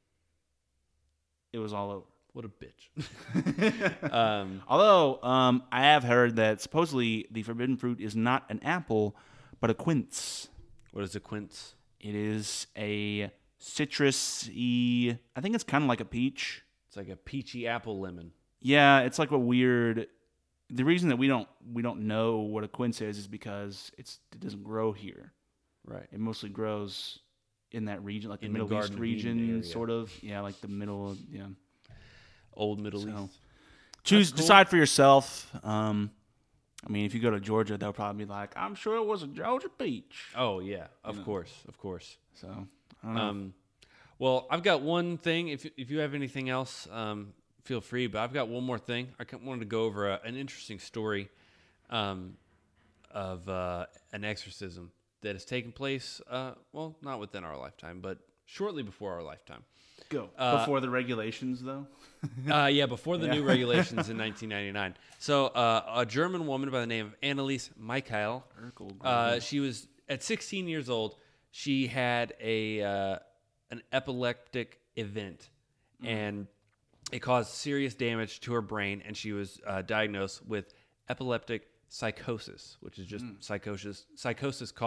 it was all over. What a bitch. um, Although um, I have heard that supposedly the forbidden fruit is not an apple, but a quince. what is a quince? It is a citrusy. I think it's kind of like a peach. It's like a peachy apple lemon. Yeah, it's like a weird. The reason that we don't we don't know what a quince is is because it's it doesn't grow here. Right. It mostly grows in that region, like the In the Middle East Garden of Eden region, area. sort of. Yeah, like the middle. Of, yeah. Old Middle So, East. Choose, cool. decide for yourself. Um, I mean, if you go to Georgia, they'll probably be like, "I'm sure it was a Georgia peach." Oh, yeah. Of course. Of course. So, I don't know. Um, well, I've got one thing. If if you have anything else, um, feel free. But I've got one more thing. I kinda wanted to go over a, an interesting story um, of uh, an exorcism that has taken place. Uh, well, not within our lifetime, but shortly before our lifetime. Go uh, before the regulations, though. Uh, yeah, before the Yeah. new regulations in nineteen ninety-nine. So, uh, a German woman by the name of Anneliese Michael. Uh, she was at sixteen years old. She had a uh, an epileptic event, and it caused serious damage to her brain. And she was uh, diagnosed with epileptic psychosis, which is just psychosis psychosis caused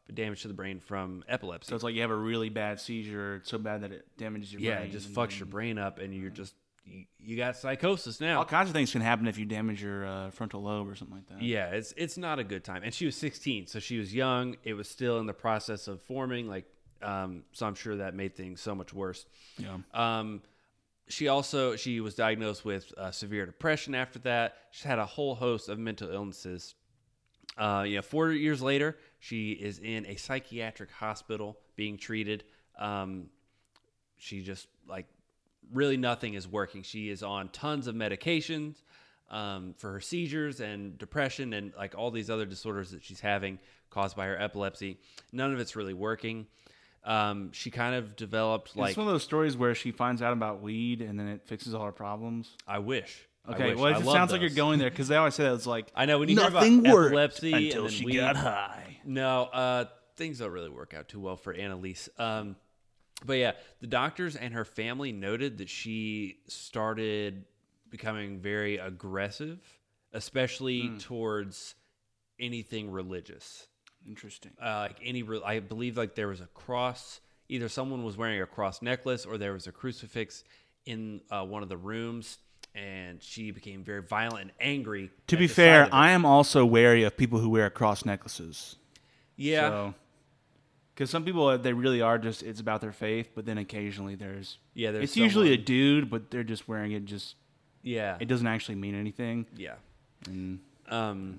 damage to the brain from epilepsy. So it's like you have a really bad seizure, it's so bad that it damages your yeah, brain. it just and fucks then- your brain up, and you're just you, you got psychosis now. All kinds of things can happen if you damage your uh, frontal lobe or something like that. Yeah, it's it's not a good time. And she was sixteen, so she was young. It was still in the process of forming, like um, so I'm sure that made things so much worse. Yeah. Um, she also she was diagnosed with uh, severe depression after that. She had a whole host of mental illnesses. Uh, you know, four years later, she is in a psychiatric hospital being treated. Um, she just like really nothing is working. She is on tons of medications um, for her seizures and depression and like all these other disorders that she's having caused by her epilepsy. None of it's really working. Um, she kind of developed like it's one of those stories where she finds out about weed and then it fixes all her problems. I wish. I Okay, wish. well, it I just love sounds like those. you're going there because they always say that it's like I know when you nothing hear about worked epilepsy until and then she weed, got high. No, uh, things don't really work out too well for Annalise. Um, but yeah, the doctors and her family noted that she started becoming very aggressive, especially Mm. towards anything religious. Interesting. Uh, like any, re- I believe like there was a cross. Either someone was wearing a cross necklace or there was a crucifix in uh, one of the rooms, and she became very violent and angry. To at be the sight fair, of it. I am also wary of people who wear cross necklaces. yeah. Because some people, they really are just, it's about their faith, but then occasionally there's, Yeah, there's it's usually a someone- dude, but they're just wearing it just, Yeah. it doesn't actually mean anything. Yeah. And Um,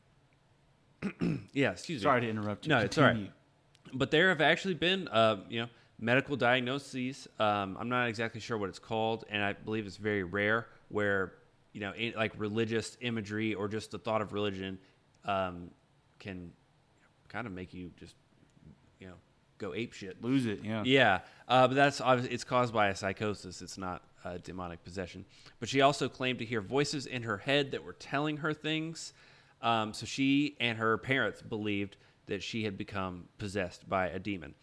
yeah, excuse sorry me. to interrupt you. No, it's all right. Continue. But there have actually been, uh, you know, medical diagnoses. Um, I'm not exactly sure what it's called, and I believe it's very rare where, you know, in, like religious imagery or just the thought of religion um, can kind of make you just, you know, go ape shit. Lose it, yeah. Yeah, uh, but that's obviously it's caused by a psychosis. It's not uh, demonic possession. But she also claimed to hear voices in her head that were telling her things. Um, so she and her parents believed that she had become possessed by a demon.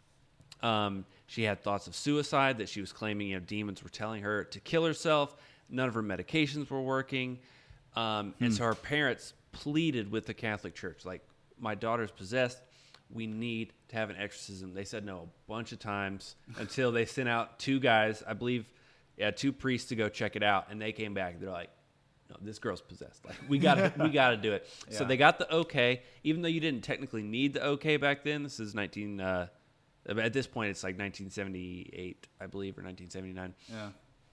Um, she had thoughts of suicide, that she was claiming, you know, demons were telling her to kill herself. None of her medications were working. Um, and so her parents pleaded with the Catholic Church, like, my daughter's possessed. We need to have an exorcism. They said no a bunch of times until they sent out two guys, I believe, yeah, two priests to go check it out. And they came back. They're like, no, this girl's possessed. Like, we got we got to do it. So Yeah. they got the okay, even though you didn't technically need the okay back then. This is nineteen. Uh, at this point, it's like nineteen seventy-eight, I believe, or nineteen seventy-nine. Yeah.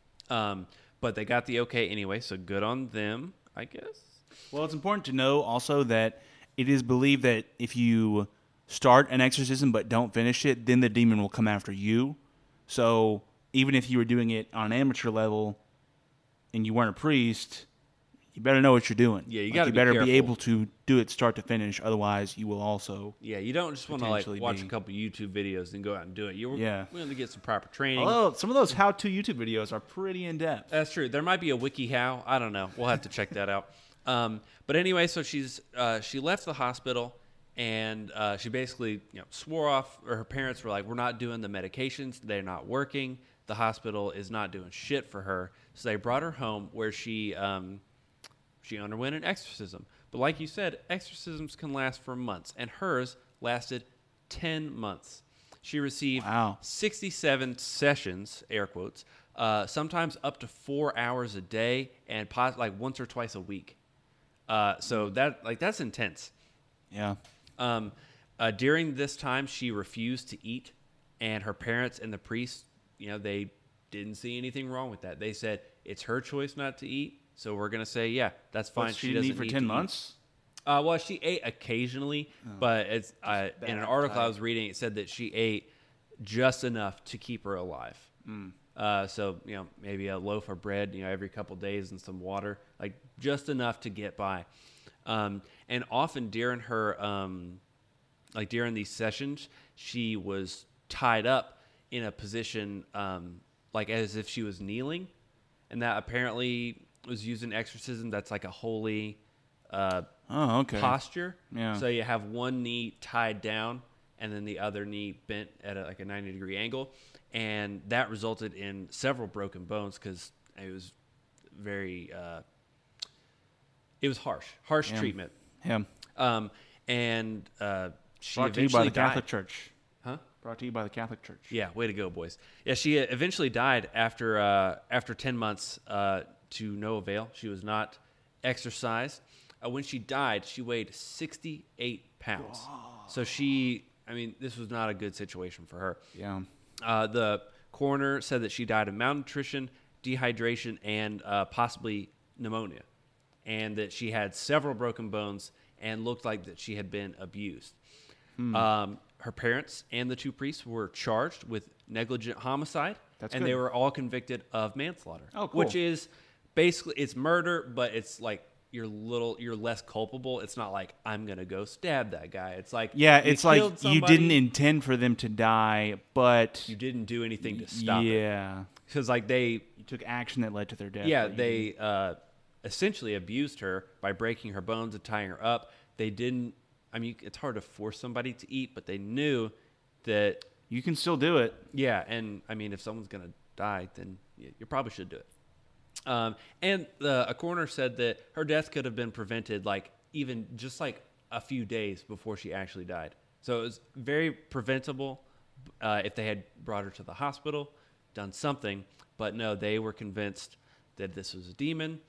Um, but they got the okay anyway, so good on them, I guess. Well, it's important to know also that it is believed that if you start an exorcism but don't finish it, then the demon will come after you. So even if you were doing it on an amateur level and you weren't a priest, you better know what you're doing. Yeah, you Like, gotta you be better careful. be able to do it start to finish. Otherwise, you will also. Yeah, you don't just want to like Potentially watch be- a couple YouTube videos and go out and do it. You Yeah. want to get some proper training. Although some of those how-to YouTube videos are pretty in depth. That's true. There might be a wiki how. I don't know. We'll have to check that out. Um, but anyway, so she's uh, she left the hospital and uh, she basically you know swore off. Or her parents were like, "We're not doing the medications. They're not working. The hospital is not doing shit for her." So they brought her home where she um, she underwent an exorcism. But like you said, exorcisms can last for months, and hers lasted ten months. She received Wow. sixty-seven sessions, air quotes, uh, sometimes up to four hours a day, and pos- like once or twice a week. Uh, so that like that's intense. Yeah. Um, uh, during this time, she refused to eat, and her parents and the priest, you know, they didn't see anything wrong with that. They said it's her choice not to eat, so we're gonna say, yeah, that's fine. But she didn't doesn't eat for need ten to eat. months? Uh, well, she ate occasionally, but it's uh, bad in an article I appetite. was reading, it said that she ate just enough to keep her alive. Uh, so you know, maybe a loaf of bread, you know, every couple days and some water, like just enough to get by. Um, and often during her, um, like during these sessions, she was tied up in a position, um, like as if she was kneeling, and that apparently was used in exorcism. That's like a holy uh, Oh, okay. posture. Yeah. So you have one knee tied down and then the other knee bent at a, like a ninety degree angle. And that resulted in several broken bones because it was very, uh, it was harsh, harsh Yeah. treatment. Yeah. Um, and uh, she Brought to you eventually by the Catholic died. Church. Huh? Brought to you by the Catholic Church. Yeah, way to go, boys. Yeah, she eventually died after uh, after ten months uh, to no avail. She was not exorcised. Uh, when she died, she weighed sixty-eight pounds. So she, I mean, this was not a good situation for her. Yeah. Uh, the coroner said that she died of malnutrition, dehydration, and uh, possibly pneumonia, and that she had several broken bones and looked like that she had been abused. Hmm. Um, her parents and the two priests were charged with negligent homicide, That's and good. they were all convicted of manslaughter. Oh, cool. Which is basically, it's murder, but it's like you're little, you're less culpable. It's not like I'm gonna go stab that guy. It's like Yeah, you it's like killed you somebody, didn't intend for them to die, but you didn't do anything to stop it. yeah, Because like they, you took action that led to their death. yeah, but you they uh, essentially abused her by breaking her bones and tying her up. They didn't. I mean, it's hard to force somebody to eat, but they knew that. you can still do it. Yeah, and I mean, if someone's gonna die, then you, you probably should do it. Um, and the, a coroner said that her death could have been prevented, like even just like a few days before she actually died. So it was very preventable uh, if they had brought her to the hospital, done something. But no, they were convinced that this was a demon,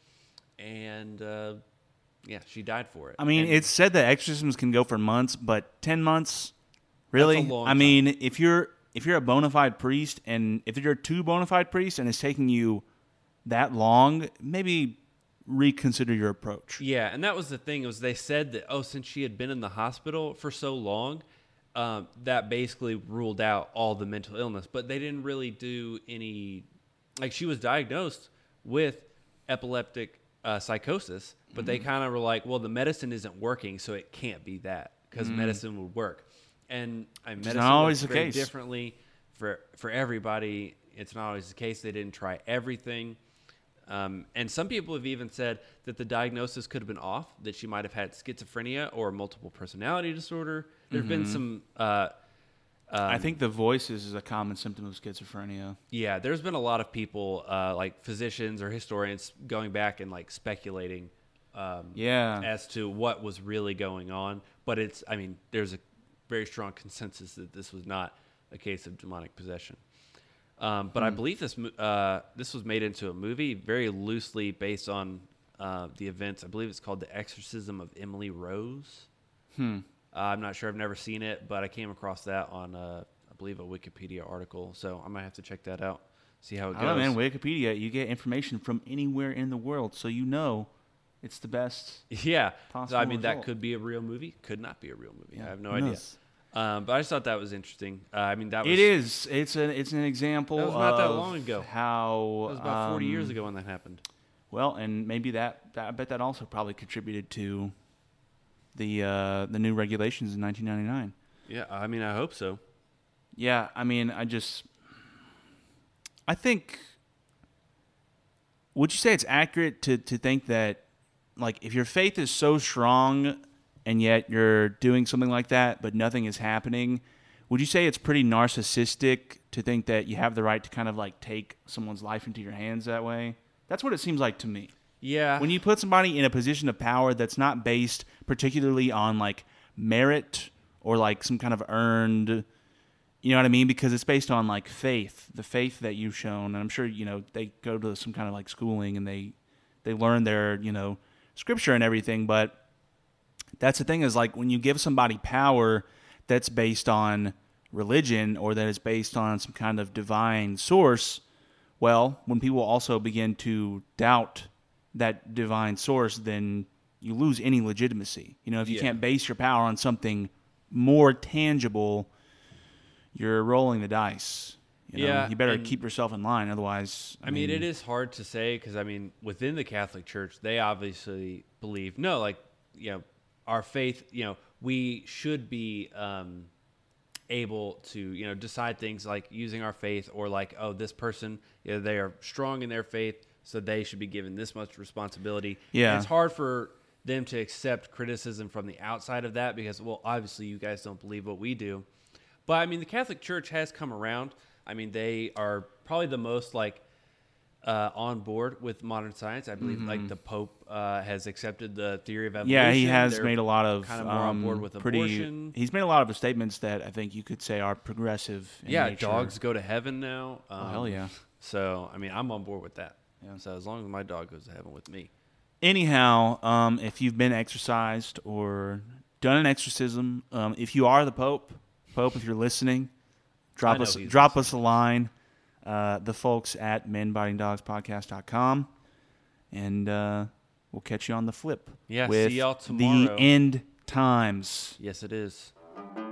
and uh, yeah, she died for it. I mean, And it's said that exorcisms can go for months, but ten months, really? That's a long I mean, if you're if you're a bona fide priest, and if you're two bona fide priests, and it's taking you that long, maybe reconsider your approach. Yeah, and that was the thing, was they said that, oh, since she had been in the hospital for so long, um, that basically ruled out all the mental illness. But they didn't really do any, like she was diagnosed with epileptic uh, psychosis, but they kind of were like, well, the medicine isn't working, so it can't be that, because medicine would work. And I mean, is medicine not always works the very case. differently for, for everybody. It's not always the case. They didn't try everything. Um, and some people have even said that the diagnosis could have been off, that she might have had schizophrenia or multiple personality disorder. There have been some... Uh, um, I think the voices is a common symptom of schizophrenia. Yeah, there's been a lot of people, uh, like physicians or historians, going back and like speculating um, Yeah. as to what was really going on. But it's, I mean, there's a very strong consensus that this was not a case of demonic possession. Um, but I believe this mo- uh, this was made into a movie very loosely based on uh, the events. I believe it's called The Exorcism of Emily Rose. Hmm. Uh, I'm not sure. I've never seen it, but I came across that on, uh, I believe, a Wikipedia article. So I might have to check that out, see how it I goes. don't know, man. Wikipedia, you get information from anywhere in the world, so you know it's the best. Yeah. So, Possible I mean, that result. could be a real movie. Could not be a real movie. Yeah, I have no who idea. knows? Um, but I just thought that was interesting. Uh, I mean, that was... It is. It's an it's an example. That was not that of long ago. How That was about forty um, years ago when that happened. Well, and maybe that, that I bet that also probably contributed to the uh, the new regulations in nineteen ninety-nine. Yeah, I mean, I hope so. Yeah, I mean, I just I think. Would you say it's accurate to to think that, like, if your faith is so strong and yet you're doing something like that, but nothing is happening, would you say it's pretty narcissistic to think that you have the right to kind of like take someone's life into your hands that way? That's what it seems like to me. Yeah. When you put somebody in a position of power that's not based particularly on like merit or like some kind of earned, you know what I mean? Because it's based on like faith, the faith that you've shown. And I'm sure, you know, they go to some kind of like schooling and they, they learn their, you know, scripture and everything. But that's the thing, is like when you give somebody power that's based on religion or that is based on some kind of divine source, well, when people also begin to doubt that divine source, then you lose any legitimacy. You know, if you Yeah. can't base your power on something more tangible, you're rolling the dice. You know? Yeah, You better and- keep yourself in line, otherwise... I mean, it is hard to say because, I mean, within the Catholic Church, they obviously believe, no, like, you know, our faith, you know, we should be um, able to, you know, decide things like using our faith, or like, oh, this person, you know, they are strong in their faith, so they should be given this much responsibility. Yeah. And it's hard for them to accept criticism from the outside of that because, well, obviously you guys don't believe what we do. But, I mean, the Catholic Church has come around. I mean, they are probably the most, like, uh, on board with modern science. I believe, Mm-hmm. like the Pope uh, has accepted the theory of evolution. Yeah, he has They're made a lot of kind of more on board um, with pretty. abortion. He's made a lot of statements that I think you could say are progressive. In Yeah, nature. dogs go to heaven now. Um, Oh, hell yeah. So I mean, I'm on board with that. Yeah. So as long as my dog goes to heaven with me. Anyhow, um, if you've been exorcised or done an exorcism, um, if you are the Pope, Pope, if you're listening, drop know us he's drop us a line. Uh, the folks at men biting dogs podcast dot com, and uh, we'll catch you on the flip. Yeah, with see y'all tomorrow. The End Times. Yes, it is.